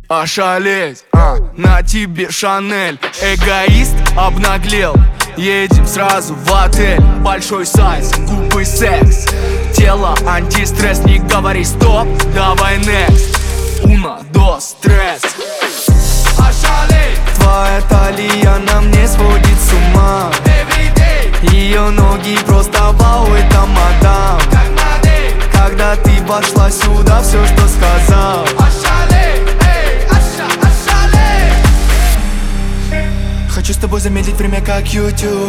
Ошалеть, на тебе Шанель. Эгоист обнаглел. Едем сразу в отель. Большой сайз, губы секс. Тело антистресс. Не говори стоп, давай next. Uno, dos, tres. Ошалеть. Твоя талия на мне сводит с ума. Ее ноги просто вау, это мадам. Как модель. Когда ты вошла сюда, все, что сказал. Ошалеть, эй, ошалеть. Хочу с тобой замедлить время, как YouTube.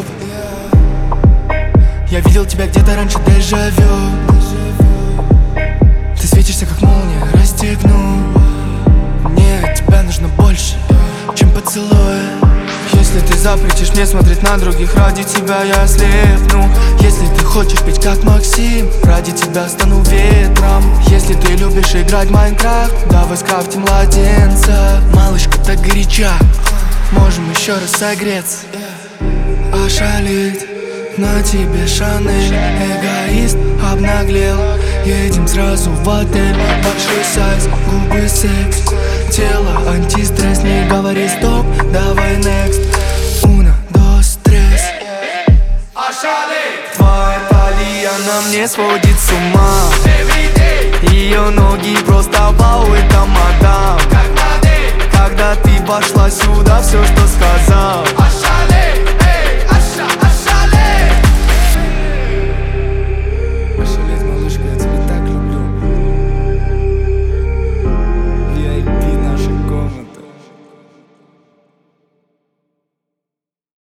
Я видел тебя где-то раньше, дежавю. Ты светишься, как молния, расстегну. Мне от тебя нужно больше, чем поцелуй. Если ты запретишь мне смотреть на других, ради тебя я ослепну. Если ты хочешь петь как Максим, ради тебя стану ветром. Если ты любишь играть в Майнкрафт, давай скрафтим младенца. Малышка так горяча, можем еще раз согреться. Ошалеть, на тебе Шанель. Эгоист обнаглел. Едем сразу в отель. Большой сайз, губы секс. Тело антистресс. Не говори стоп, давай next. Uno, dos, tres. Ошалеть. Твоя талия на мне сводит с ума. Ее ноги просто вау, это мадам. Как модель. Когда ты вошла сюда, все, что сказал. Ошалеть.